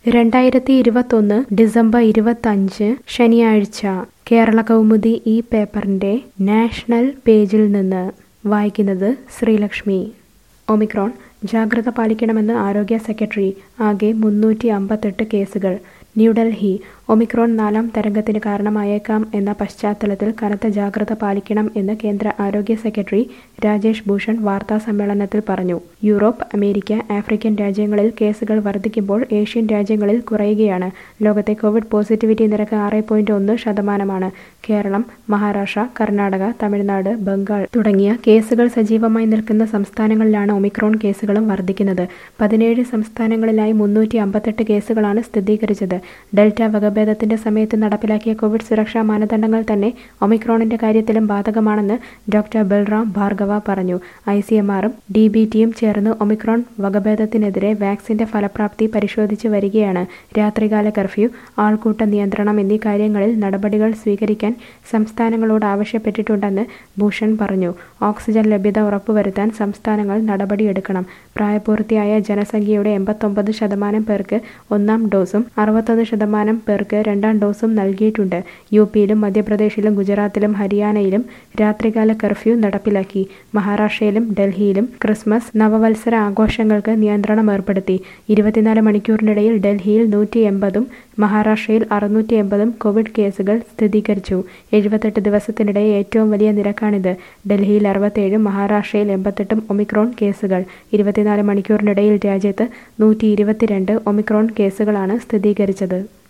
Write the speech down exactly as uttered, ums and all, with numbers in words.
രണ്ടായിരത്തി ഇരുപത്തൊന്ന് ഡിസംബർ ഇരുപത്തഞ്ച് ശനിയാഴ്ച കേരള കൗമുദി ഈ പേപ്പറിൻ്റെ നാഷണൽ പേജിൽ നിന്ന് വായിക്കുന്നത് ശ്രീലക്ഷ്മി. ഒമിക്രോൺ ജാഗ്രത പാലിക്കണമെന്ന് ആരോഗ്യ സെക്രട്ടറി. ആകെ മുന്നൂറ്റി അമ്പത്തെട്ട് കേസുകൾ. ന്യൂഡൽഹി. ഒമിക്രോൺ നാലാം തരംഗത്തിന് കാരണമായേക്കാം എന്ന പശ്ചാത്തലത്തിൽ കനത്ത ജാഗ്രത പാലിക്കണം എന്ന് കേന്ദ്ര ആരോഗ്യ സെക്രട്ടറി രാജേഷ് ഭൂഷൺ വാർത്താസമ്മേളനത്തിൽ പറഞ്ഞു. യൂറോപ്പ്, അമേരിക്ക, ആഫ്രിക്കൻ രാജ്യങ്ങളിൽ കേസുകൾ വർദ്ധിക്കുമ്പോൾ ഏഷ്യൻ രാജ്യങ്ങളിൽ കുറയുകയാണ്. ലോകത്തെ കോവിഡ് പോസിറ്റിവിറ്റി നിരക്ക് ആറ് പോയിന്റ് ഒന്ന് ശതമാനമാണ്. കേരളം, മഹാരാഷ്ട്ര, കർണാടക, തമിഴ്നാട്, ബംഗാൾ തുടങ്ങിയ കേസുകൾ സജീവമായി നിൽക്കുന്ന സംസ്ഥാനങ്ങളിലാണ് ഒമിക്രോൺ കേസുകളും വർദ്ധിക്കുന്നത്. പതിനേഴ് സംസ്ഥാനങ്ങളിലായി മുന്നൂറ്റി അമ്പത്തെട്ട് കേസുകളാണ് സ്ഥിരീകരിച്ചത്. ഡെൽറ്റ വകഭേദത്തിന്റെ സമയത്ത് നടപ്പിലാക്കിയ കോവിഡ് സുരക്ഷാ മാനദണ്ഡങ്ങൾ തന്നെ ഒമിക്രോണിന്റെ കാര്യത്തിലും ബാധകമാണെന്ന് ഡോക്ടർ ബൽറാം ഭാർഗവ പറഞ്ഞു. ഐ സി എം ആറും ഡി ബി ടിയും ചേർന്ന് ഒമിക്രോൺ വകഭേദത്തിനെതിരെ വാക്സിന്റെ ഫലപ്രാപ്തി പരിശോധിച്ച് വരികയാണ്. രാത്രികാല കർഫ്യൂ, ആൾക്കൂട്ട നിയന്ത്രണം എന്നീ കാര്യങ്ങളിൽ നടപടികൾ സ്വീകരിക്കാൻ സംസ്ഥാനങ്ങളോട് ആവശ്യപ്പെട്ടിട്ടുണ്ടെന്ന് ഭൂഷൺ പറഞ്ഞു. ഓക്സിജൻ ലഭ്യത ഉറപ്പുവരുത്താൻ സംസ്ഥാനങ്ങൾ നടപടിയെടുക്കണം. പ്രായപൂർത്തിയായ ജനസംഖ്യയുടെ എൺപത്തൊമ്പത് ശതമാനം പേർക്ക് ഒന്നാം ഡോസും അറുപത്തൊന്ന് ശതമാനം പേർക്ക് രണ്ടാം ഡോസും നൽകിയിട്ടുണ്ട്. യു പിയിലും മധ്യപ്രദേശിലും ഗുജറാത്തിലും ഹരിയാനയിലും രാത്രികാല കർഫ്യൂ നടപ്പിലാക്കി. മഹാരാഷ്ട്രയിലും ഡൽഹിയിലും ക്രിസ്മസ്, നവവത്സര ആഘോഷങ്ങൾക്ക് നിയന്ത്രണം ഏർപ്പെടുത്തി. ഇരുപത്തിനാല് മണിക്കൂറിനിടയിൽ ഡൽഹിയിൽ നൂറ്റി എൺപതും മഹാരാഷ്ട്രയിൽ അറുന്നൂറ്റി എൺപതും കോവിഡ് കേസുകൾ സ്ഥിരീകരിച്ചു. എഴുപത്തെട്ട് ദിവസത്തിനിടെ ഏറ്റവും വലിയ നിരക്കാണിത്. ഡൽഹിയിൽ അറുപത്തേഴും മഹാരാഷ്ട്രയിൽ എൺപത്തെട്ടും ഒമിക്രോൺ കേസുകൾ. ഇരുപത്തിനാല് മണിക്കൂറിനിടയിൽ രാജ്യത്ത് നൂറ്റി ഇരുപത്തിരണ്ട് ഒമിക്രോൺ കേസുകളാണ് സ്ഥിരീകരിച്ചത്.